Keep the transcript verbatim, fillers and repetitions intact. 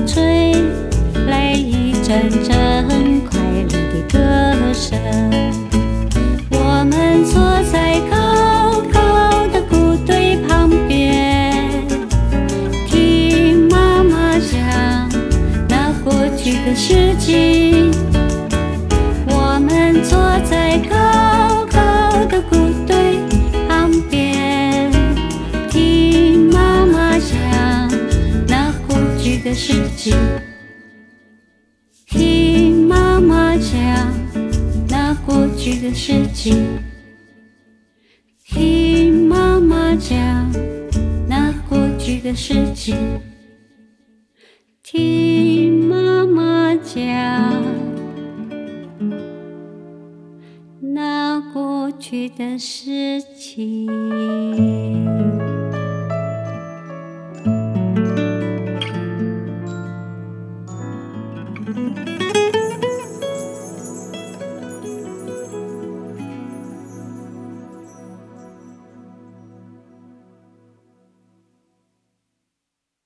吹来一阵阵快乐的歌声。我们坐在高高的谷堆旁边，听妈妈讲那过去的事情。我们坐在高高的谷堆旁边，听妈妈讲那过去的事情。听妈妈讲那过去的事情。听妈妈讲那过去的事情。听妈妈讲那过去的事情。